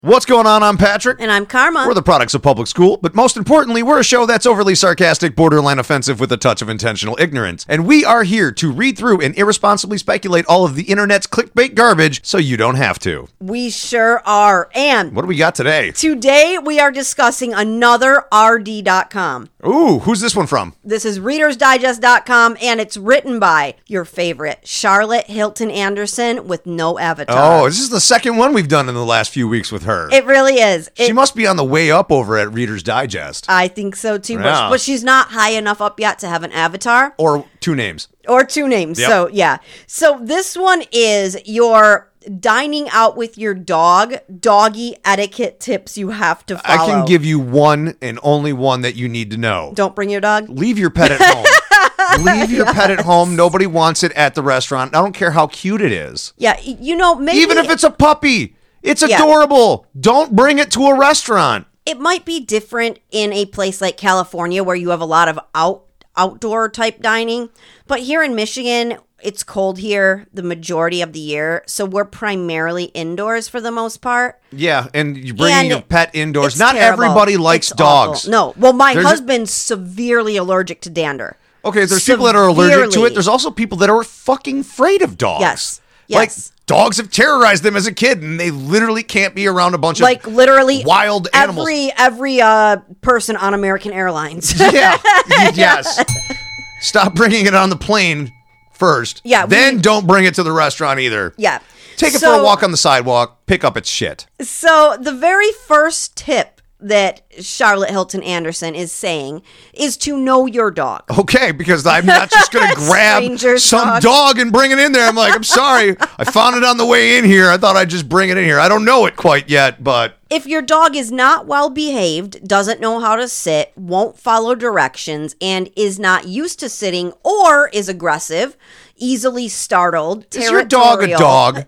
What's going on? I'm Patrick. And I'm Karma. We're the products of public school, but most importantly, we're a show that's overly sarcastic, borderline offensive with a touch of intentional ignorance. And we are here to read through and irresponsibly speculate all of the internet's clickbait garbage so you don't have to. We sure are. And what do we got today? Today we are discussing another RD.com. Ooh, who's this one from? This is ReadersDigest.com, and it's written by your favorite, Charlotte Hilton Anderson, with no avatar. Oh, this is the second one we've done in the last few weeks with her. It really is. She must be on the way up over at Reader's Digest. I think so too, Yeah. but she's not high enough up yet to have an avatar. Or two names. Or two names. Yep. So, yeah. So this one is your dining out with your dog, doggy etiquette tips you have to follow. I can give you one and only one that you need to know. Don't bring your dog. Leave your pet at home. Leave your pet at home. Nobody wants it at the restaurant. I don't care how cute it is. Yeah, you know, maybe... Even if it's a puppy. It's Yeah. adorable. Don't bring it to a restaurant. It might be different in a place like California where you have a lot of outdoor type dining. But here in Michigan, it's cold here the majority of the year. So we're primarily indoors for the most part. Yeah, and you're bringing And your pet indoors. it's Not terrible. everybody likes It's dogs. awful. No. Well, my There's a- husband's severely allergic to dander. Okay, there's people that are allergic to it. Severely. There's also people that are fucking afraid of dogs. Yes. Like, Yes. dogs have terrorized them as a kid, and they literally can't be around a bunch Like of literally wild animals. Every person on American Airlines. Yeah. Yes. Stop bringing it on the plane first. Yeah, Then don't bring it to the restaurant either. Yeah. Take it for a walk on the sidewalk. Pick up its shit. So the very first tip that Charlotte Hilton Anderson is saying is to know your dog. Okay, because I'm not just going to grab Stranger's some dog and bring it in there. I'm like, I'm sorry. I found it on the way in here. I thought I'd just bring it in here. I don't know it quite yet, but... If your dog is not well behaved, doesn't know how to sit, won't follow directions, and is not used to sitting or is aggressive, easily startled, Is your dog a territorial- dog?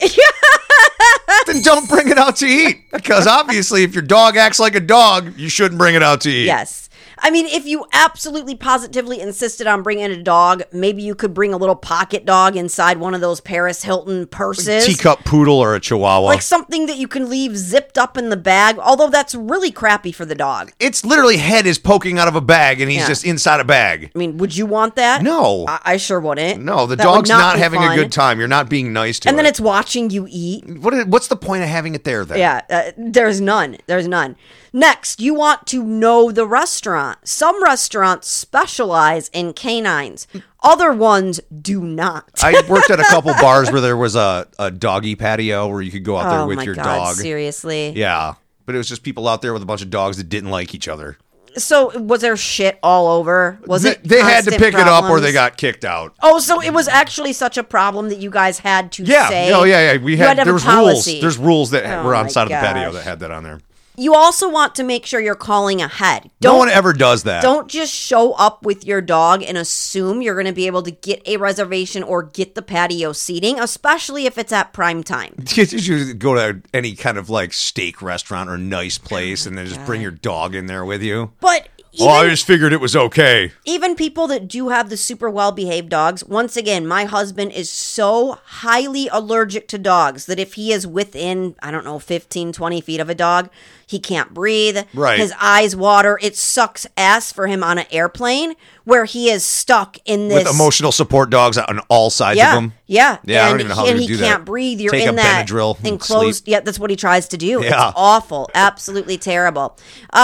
Then don't bring it out to eat. Because obviously, if your dog acts like a dog, you shouldn't bring it out to eat. Yes. I mean, if you absolutely positively insisted on bringing a dog, maybe you could bring a little pocket dog inside one of those Paris Hilton purses. Teacup poodle or a chihuahua. Like something that you can leave zipped up in the bag, although that's really crappy for the dog. Its literally head is poking out of a bag and he's Yeah. just inside a bag. I mean, would you want that? No. I sure wouldn't. No, the That would dog's not be having fun. a good time. You're not being nice to it. And then it's watching you eat. What's the point of having it there then? Yeah, there's none. There's none. Next, you want to know the restaurant. Some restaurants specialize in canines. Other ones do not. I worked at a couple bars where there was a doggy patio where you could go out there with my your God, dog. seriously? Yeah. But it was just people out there with a bunch of dogs that didn't like each other. So was there shit all over? Was it They had to constant pick it up or problems? they got kicked out. Oh, so it was actually such a problem that you guys had to Yeah. say? Oh, yeah. We You had, to have there a was rules. policy. There's rules that Oh were on my the side of the patio gosh. that had that on there. You also want to make sure you're calling ahead. No one ever does that. Don't just show up with your dog and assume you're going to be able to get a reservation or get the patio seating, especially if it's at prime time. You should go to any kind of like steak restaurant or nice place and then just bring your dog in there with you. But I just figured it was okay. even people that do have the super well-behaved dogs, once again, my husband is so highly allergic to dogs that if he is within, 15, 20 feet of a dog, he can't breathe. Right. His eyes water. It sucks ass for him on an airplane where he is stuck in this... With emotional support dogs on all sides of them. Yeah. Yeah, I don't and even know how and they he do that. can't breathe. You're Take in a that Benadryl and enclosed. sleep. Yeah, that's what he tries to do. Yeah. It's awful. Absolutely terrible.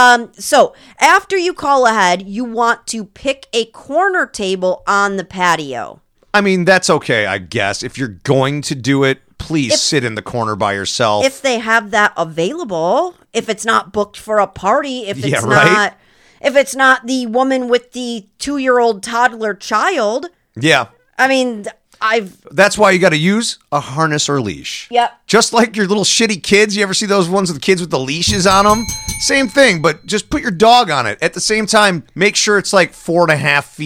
So after you call ahead, you want to pick a corner table on the patio. I mean, that's okay, I guess. If you're going to do it, please sit in the corner by yourself. If they have that available, if it's not booked for a party, if it's Yeah, not, right? if it's not the woman with the 2-year-old toddler child. Yeah. I mean, That's why you got to use a harness or leash. Yep. Just like your little shitty kids. You ever see those ones with the kids with the leashes on them? Same thing, but just put your dog on it. At the same time, make sure it's like 4.5 feet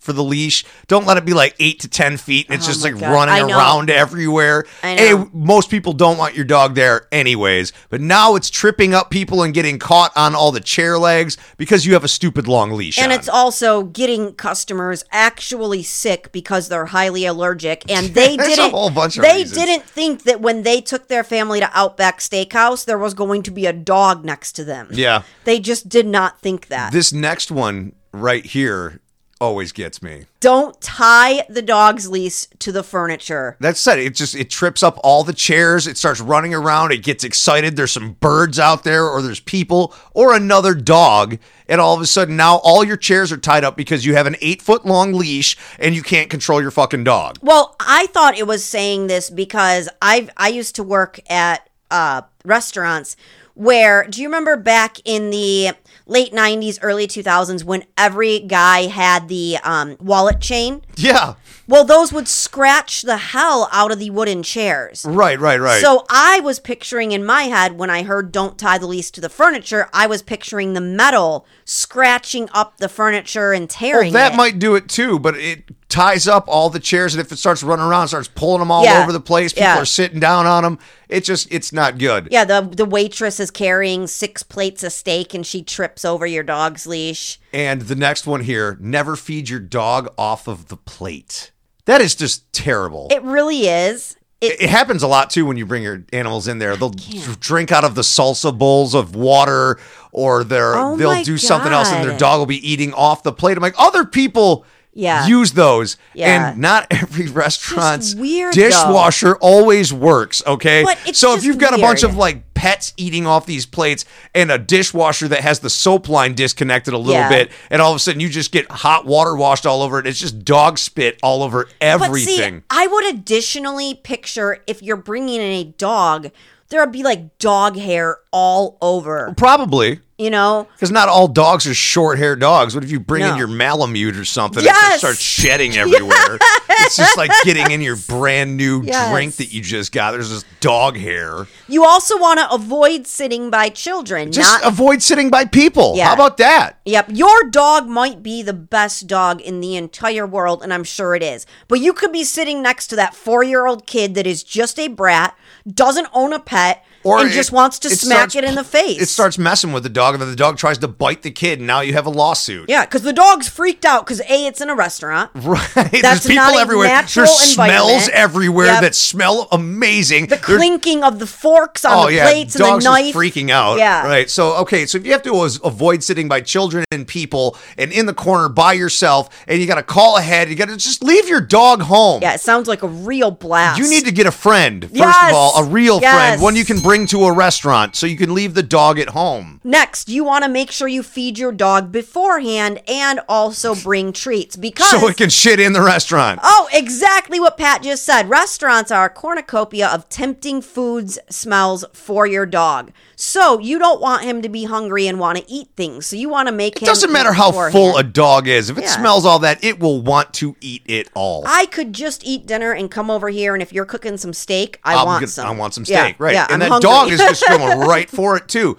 for the leash. Don't let it be like 8 to 10 feet and it's just my like God. running I know. around everywhere. I know. Most people don't want your dog there anyways, but now it's tripping up people and getting caught on all the chair legs because you have a stupid long leash And on. it's also getting customers actually sick because they're highly allergic, and they There's a didn't. whole bunch of they reasons. didn't think that when they took their family to Outback Steakhouse, there was going to be a dog next to them. Yeah. They just did not think that. This next one right here always gets me. Don't tie the dog's leash to the furniture. That said, it trips up all the chairs. It starts running around. It gets excited. There's some birds out there, or there's people, or another dog. And all of a sudden, now all your chairs are tied up because you have an 8-foot long leash and you can't control your fucking dog. Well, I thought it was saying this because I used to work at restaurants where, do you remember back in the late 90s, early 2000s when every guy had the wallet chain? Yeah. Well, those would scratch the hell out of the wooden chairs. Right. So I was picturing in my head when I heard don't tie the leash to the furniture, I was picturing the metal scratching up the furniture and tearing That it. might do it too, but it ties up all the chairs, and if it starts running around, starts pulling them all Yeah. over the place, people Yeah. are sitting down on them. It's not good. Yeah, the waitress is carrying 6 plates of steak and she trips over your dog's leash. And the next one here, never feed your dog off of the plate. That is just terrible. It really is. It happens a lot too when you bring your animals in there. They'll drink out of the salsa bowls of water, or Oh they'll my do something else, and their God. dog will be eating off the plate. I'm like, other people use those, Yeah. and not every restaurant's Just weird, dishwasher always works. Okay, But it's so if just you've got a bunch weird. of like pets eating off these plates and a dishwasher that has the soap line disconnected a little Yeah. bit, and all of a sudden you just get hot water washed all over it. It's just dog spit all over everything. But see, I would additionally picture if you're bringing in a dog, there would be like dog hair all over, Probably. you know? Because not all dogs are short-haired dogs. What if you bring in No. your Malamute or something and it Yes! just starts shedding everywhere? It's just like getting in your brand new Yes. drink that you just got. There's this dog hair. You also want to avoid sitting by children. Just avoid sitting by people. Yeah. How about that? Yep, your dog might be the best dog in the entire world, and I'm sure it is. But you could be sitting next to that 4-year-old kid that is just a brat, doesn't own a pet, and just wants to smack starts- it in the face. It starts messing with the dog, and then the dog tries to bite the kid, and now you have a lawsuit. Yeah, because the dog's freaked out because A, it's in a restaurant. Right. That's There's people not a everywhere. natural There's smells environment. everywhere Yep. that smell amazing. The There's- clinking of the forks on the plates and the dogs knife. are freaking out. Yeah. Right. So, okay. So if you have to avoid sitting by children and people and in the corner by yourself, and you got to call ahead, you got to just leave your dog home. Yeah, it sounds like a real blast. You need to get a friend, first Yes. of all, a real Yes. friend, one you can bring to a restaurant so you can leave the dog at home. Next, you want to make sure you feed your dog beforehand and also bring treats because... So it can shit in the restaurant. Oh, exactly what Pat just said. Restaurants are a cornucopia of tempting foods smells for your dog. So you don't want him to be hungry and want to eat things. So you want to make him... It doesn't matter eat how beforehand. full a dog is. If it Yeah. smells all that, it will want to eat it all. I could just eat dinner and come over here, and if you're cooking some steak, I want some. I want some Yeah, steak, right? Yeah, and I'm that hungry. dog is just going right for it too.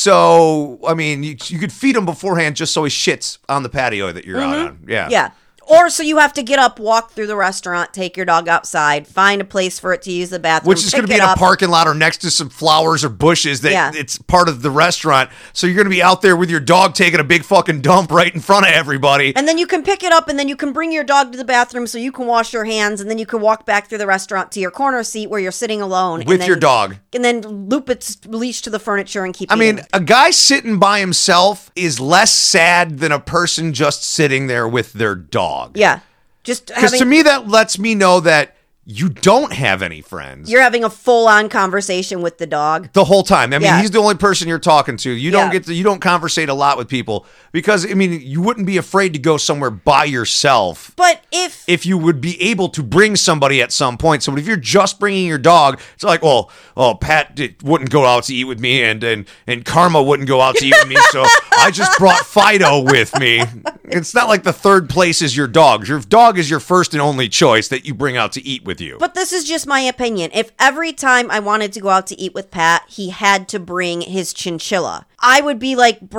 So, I mean, you could feed him beforehand just so he shits on the patio that you're out on. Yeah. Yeah. Or so you have to get up, walk through the restaurant, take your dog outside, find a place for it to use the bathroom, Which is going to be in a parking lot or next to some flowers or bushes that Yeah. it's part of the restaurant. So you're going to be out there with your dog taking a big fucking dump right in front of everybody. And then you can pick it up, and then you can bring your dog to the bathroom so you can wash your hands, and then you can walk back through the restaurant to your corner seat where you're sitting alone. With and your then, dog. And then loop its leash to the furniture and keep I mean, eating. a guy sitting by himself is less sad than a person just sitting there with their dog. Yeah. Just Because having... to me, that lets me know that you don't have any friends. You're having a full-on conversation with the dog. The whole time. I mean, Yeah. he's the only person you're talking to. You don't Yeah. you don't conversate a lot with people because, I mean, you wouldn't be afraid to go somewhere by yourself But if you would be able to bring somebody at some point. So if you're just bringing your dog, it's like, well, Pat wouldn't go out to eat with me and Karma wouldn't go out to eat with me. So I just brought Fido with me. It's not like the third place is your dog. Your dog is your first and only choice that you bring out to eat with you. But this is just my opinion. If every time I wanted to go out to eat with Pat, he had to bring his chinchilla, I would be like, bro,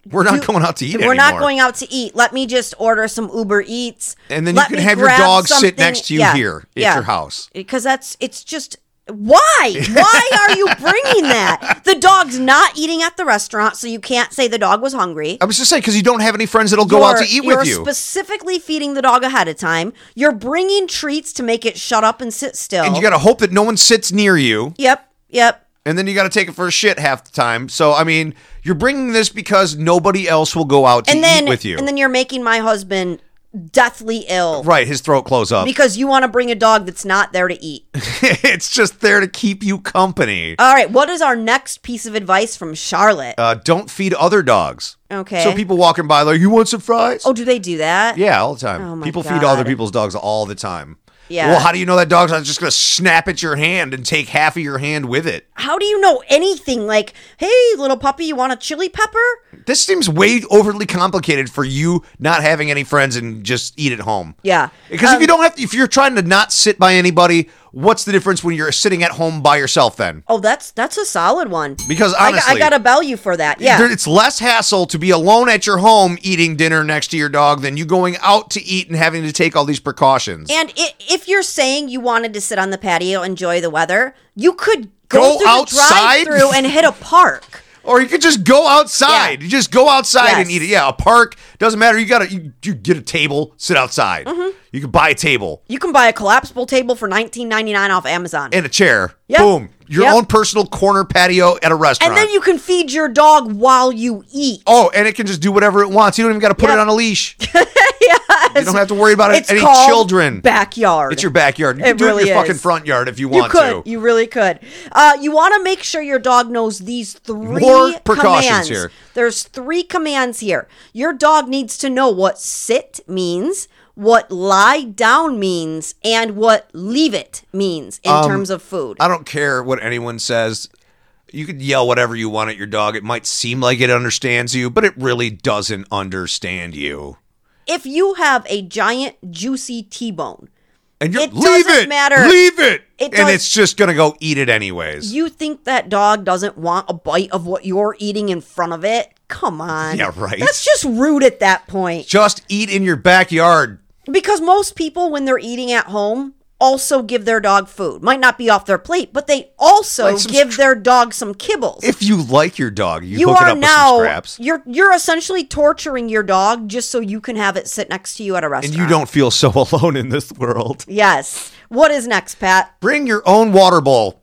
We're not going out to eat We're anymore. not going out to eat. Let me just order some Uber Eats. And then Let you me can have your grab dog sit something- next to you here at your house. Because it's just... Why? Why are you bringing that? The dog's not eating at the restaurant, so you can't say the dog was hungry. I was just saying, because you don't have any friends that'll go out to eat with you. You're specifically feeding the dog ahead of time. You're bringing treats to make it shut up and sit still. And you got to hope that no one sits near you. Yep. And then you got to take it for a shit half the time. So, I mean, you're bringing this because nobody else will go out to eat with you. And then you're making my husband deathly ill. Right, his throat close up. Because you want to bring a dog that's not there to eat. It's just there to keep you company. All right, what is our next piece of advice from Charlotte? Don't feed other dogs. Okay. So people walking by like, you want some fries? Oh, do they do that? Yeah, all the time. Oh, my People feed God. other people's dogs all the time. Yeah. Well, how do you know that dog's not just going to snap at your hand and take half of your hand with it? How do you know anything? Like, hey, little puppy, you want a chili pepper? This seems way overly complicated for you not having any friends and just eat at home. Yeah. Because if you're trying to not sit by anybody, what's the difference when you're sitting at home by yourself then? Oh, that's a solid one. Because honestly, I got to bell you for that. Yeah. It's less hassle to be alone at your home eating dinner next to your dog than you going out to eat and having to take all these precautions. And if you're saying you wanted to sit on the patio, enjoy the weather, you could go through outside? the drive-through and hit a park. Or you could just go outside. Yeah. You just go outside Yes. and eat it. Yeah, a park doesn't matter. You get a table, sit outside. Mm-hmm. You can buy a table You can buy a collapsible table for $19.99 off Amazon. and a chair. Yep. Boom, your Yep. own personal corner patio at a restaurant. And then you can feed your dog while you eat. Oh, and it can just do whatever it wants. You don't even got to put Yep. it on a leash. Yes. You don't have to worry about It's any called children. Backyard. It's your backyard. You It can do it in really your fucking is. front yard if you You want could. to. You really could. You want to make sure your dog knows these three More precautions commands. here. There's 3 commands here. Your dog needs to know what sit means, what lie down means, and what leave it means in terms of food. I don't care what anyone says. You could yell whatever you want at your dog. It might seem like it understands you, but it really doesn't understand you. If you have a giant, juicy T-bone, And you're It leave doesn't it, matter. leave it, It and does- it's just gonna go eat it anyways. you think that dog doesn't want a bite of what you're eating in front of it? Come on. Yeah, right. That's just rude at that point. Just eat in your backyard. Because most people, when they're eating at home, also give their dog food. Might not be off their plate, but they also Like some give their dog some kibbles. If you like your dog, you you hook it are up with some now scraps, you're essentially torturing your dog just so you can have it sit next to you at a and restaurant. you don't feel so alone in this world. Yes. What is next, Pat? Bring your own water bowl.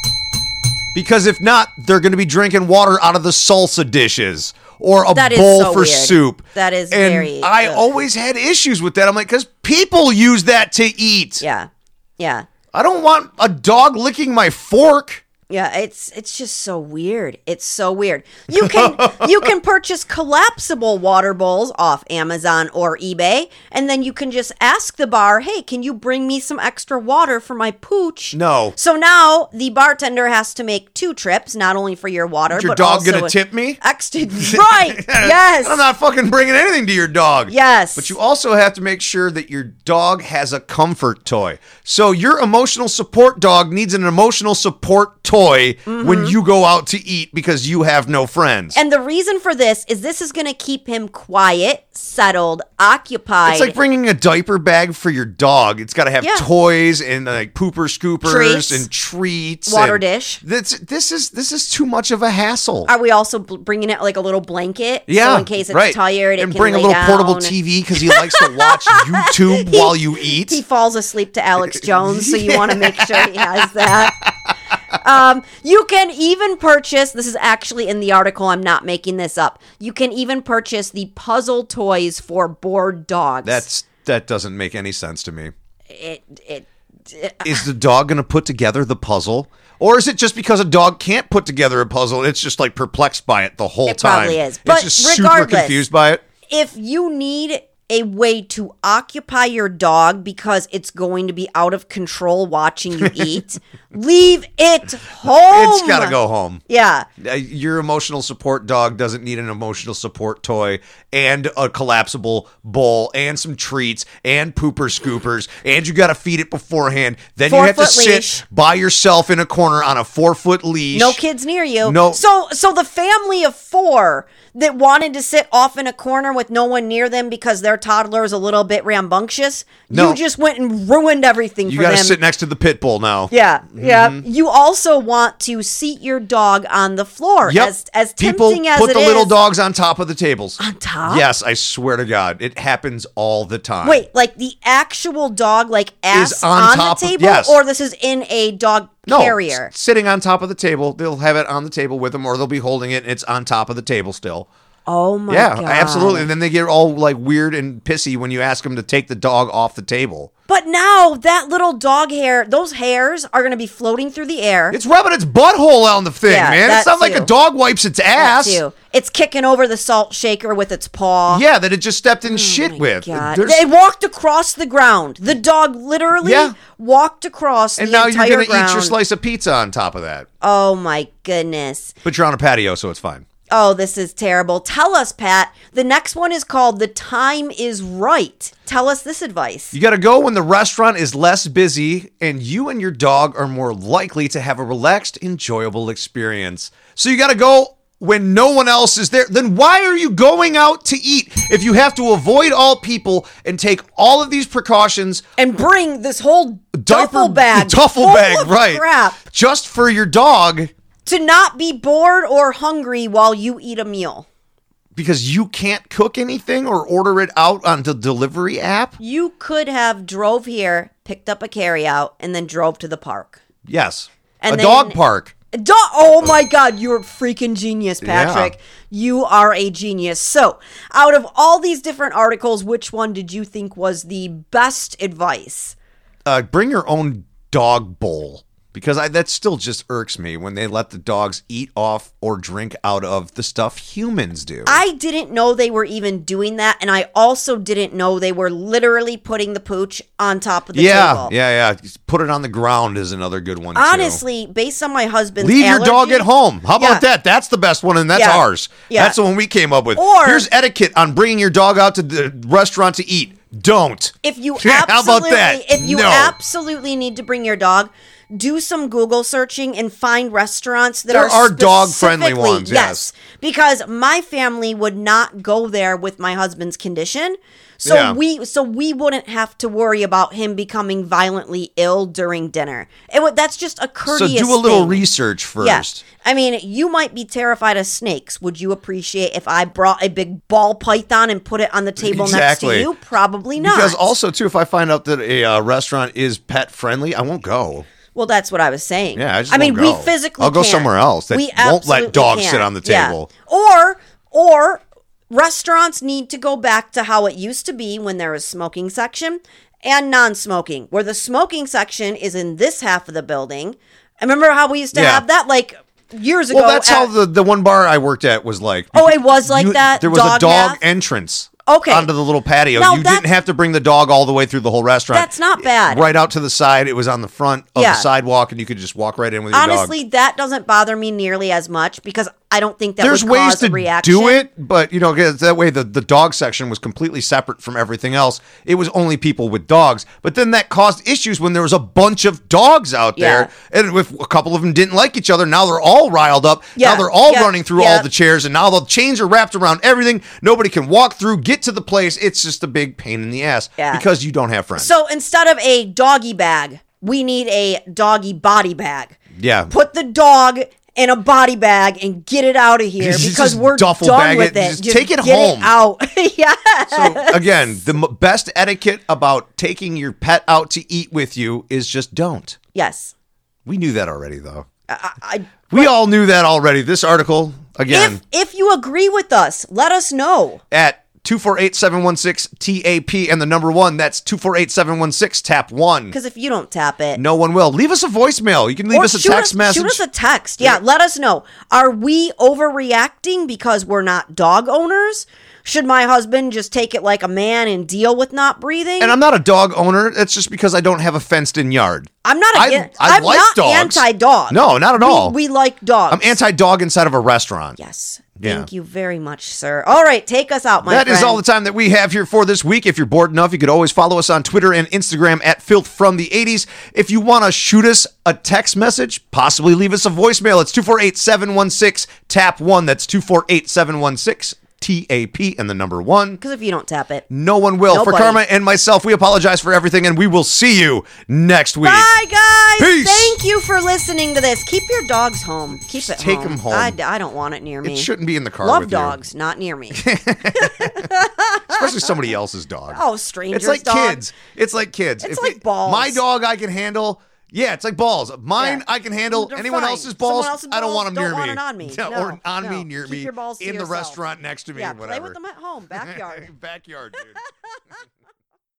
Because if not, they're going to be drinking water out of the salsa dishes or a That is bowl so for weird. soup. That is and very- I ugh. always had issues with that. I'm like, because people use that to eat. Yeah. Yeah. I don't want a dog licking my fork. Yeah, it's just so weird. It's so weird. You can purchase collapsible water bowls off Amazon or eBay, and then you can just ask the bar, "Hey, can you bring me some extra water for my pooch?" No. So now the bartender has to make 2 trips, not only for your water, Is your but dog also going to tip me? extra. Right? Yes. I'm not fucking bringing anything to your dog. Yes. But you also have to make sure that your dog has a comfort toy. So your emotional support dog needs an emotional support toy when you go out to eat because you have no friends. And the reason for this is going to keep him quiet, settled, occupied. It's like bringing a diaper bag for your dog. It's got to have Yeah. toys and like pooper scoopers Treats. and treats. Water and dish. This is too much of a hassle. Are we also bringing it like a little blanket? Yeah, So in case it's right. tired, it and can bring a lay little down. portable TV because he likes to watch YouTube while you eat. He falls asleep to Alex Jones, so you want to make sure he has that. You can even purchase, this is actually in the article, I'm not making this up. You can even purchase the puzzle toys for bored dogs. That doesn't make any sense to me. It Is the dog going to put together the puzzle? Or is it just because a dog can't put together a puzzle, it's just like perplexed by it the whole It time? probably is. It's But just super regardless, confused by it. if you need a way to occupy your dog because it's going to be out of control watching you eat, leave it home. It's got to go home. Yeah. Your emotional support dog doesn't need an emotional support toy and a collapsible bowl and some treats and pooper scoopers, and you got to feed it beforehand. Then you have to 4-foot sit leash. by yourself in a corner on a 4-foot leash. No kids near you. No. So the family of 4 that wanted to sit off in a corner with no one near them because their toddler is a little bit rambunctious, No. you just went and ruined everything You for got to them. sit next to the pit bull now. Yeah, yeah. You also want to seat your dog on the floor. Yep. As People tempting as put it the little is. dogs on top of the tables. On top? Yes, I swear to God, it happens all the time. Wait, like the actual dog, like ass Is on on top the of- table, yes. or this is in a dog No, carrier? sitting on top of the table. They'll have it on the table with them, or they'll be holding it, and it's on top of the table still. Oh my Yeah, god! absolutely. And then they get all like weird and pissy when you ask them to take the dog off the table. But now that little dog hair, those hairs are going to be floating through the air. It's rubbing its butthole on the thing, Yeah, man. It's that not like too. a dog wipes its ass. Too. It's kicking over the salt shaker with its paw. Yeah, that it just stepped in shit with. God. There's- They walked across the ground. The dog literally Yeah. walked across and the now entire you're going to ground. eat your slice of pizza on top of that. Oh my goodness. But you're on a patio, so it's fine. Oh, this is terrible. Tell us, Pat. The next one is called The Time is Right. Tell us this advice. You got to go when the restaurant is less busy and you and your dog are more likely to have a relaxed, enjoyable experience. So you got to go when no one else is there. Then why are you going out to eat? If you have to avoid all people and take all of these precautions, And bring this whole duffel bag. duffel full bag, of right? crap Just for your dog to not be bored or hungry while you eat a meal. because you can't cook anything or order it out on the delivery app. You could have drove here, picked up a carryout, and then drove to the park. Yes, And a then- dog park. Oh my God, you're a freaking genius, Patrick. You are a genius. So, out of all these different articles, which one did you think was the best advice? Bring your own dog bowl. Because that still just irks me when they let the dogs eat off or drink out of the stuff humans do. I didn't know they were even doing that, and I also didn't know they were literally putting the pooch on top of the table. Yeah. Put it on the ground is another good one, too. Honestly, based on my husband's Leave your dog allergy- at home. How about Yeah. that? That's the best one, and that's Yeah. ours. Yeah. That's the one we came up with. Or- Here's etiquette on bringing your dog out to the restaurant to eat. Don't. If you How about absolutely, that? if you No. absolutely need to bring your dog, do some Google searching and find restaurants that There are are dog-friendly specifically- ones, yes. because my family would not go there with my husband's condition. So Yeah. we wouldn't have to worry about him becoming violently ill during dinner. That's just a So courteous do a little thing. research first. Yeah. I mean, you might be terrified of snakes. Would you appreciate if I brought a big ball python and put it on the table next Exactly. to you? Probably not. Because also, too, if I find out that a restaurant is pet friendly, I won't go. Well, that's what I was saying. Yeah, I just mean, won't go. we physically I'll go can't. somewhere else that We won't let absolutely dogs can't. sit on the Yeah. table. Or restaurants need to go back to how it used to be when there was smoking section and non-smoking, where the smoking section is in this half of the building. I remember how we used to Yeah. have that like years ago. Well, that's how the one bar I worked at was like. Oh, it was like that? There was a Dog dog bath? entrance. Okay. Onto the little patio. Now You didn't that's- have to bring the dog all the way through the whole restaurant. That's not bad. Right out to the side. It was on the front of Yeah. the sidewalk, and you could just walk right in with your dog. Honestly, that doesn't bother me nearly as much because I don't think that There's would ways cause a to reaction. do it, but you know, 'cause that way the dog section was completely separate from everything else. It was only people with dogs, but then that caused issues when there was a bunch of dogs out there, and if a couple of them didn't like each other, now they're all riled up. Yeah. Now they're all Yeah. running through Yeah. all the chairs, and now the chains are wrapped around everything. Nobody can walk through, get to the place. It's just a big pain in the ass Yeah. because you don't have friends. So instead of a doggy bag, we need a doggy body bag. Yeah. Put the dog in a body bag and get it out of here Just because we're duffel done bag with it. it. Just take it get home. It out. Yeah. So again, the best etiquette about taking your pet out to eat with you is just don't. Yes. We knew that already, though. I, We all knew that already. This article, again, if you agree with us, let us know. at 248-716-TAP and the number 1, that's 248-716-TAP1. Because if you don't tap it, No one will. Leave us a voicemail. You can leave or us a shoot text message. Shoot us a text. Yeah, let us know. Are we overreacting because we're not dog owners? Should my husband just take it like a man and deal with not breathing? And I'm not a dog owner. That's just because I don't have a fenced-in yard. I'm not against. I I'm like not dogs. anti-dog. No, not at all. We like dogs. I'm anti-dog inside of a restaurant. Yes. Yeah. Thank you very much, sir. All right, take us out, my friend. That is all the time that we have here for this week. If you're bored enough, you could always follow us on Twitter and Instagram at filthfromthe80s. If you want to shoot us a text message, possibly leave us a voicemail, it's 248-716-TAP1. That's 248-716-TAP and the number 1. Because if you don't tap it. No one will. Nobody. For Karma and myself, we apologize for everything, and we will see you next week. Bye, guys. Peace. Thank you for listening to this. Keep your dogs home. Keep it take home. them home. I don't want it near me. It shouldn't be in the car Love with dogs, not near me. you. Especially somebody else's dog. Oh, strangers' It's like dog. kids. It's like kids. It's like balls. My dog I can handle. Yeah, it's like balls. Mine Yeah. I can handle. They're Anyone fine. else's balls, Someone else's I don't balls, want them near don't want me. it on me. Yeah, No, or on no. me, near Keep me, your balls to in the yourself. restaurant next to me, Yeah, whatever. play with them at home, backyard. Backyard, dude.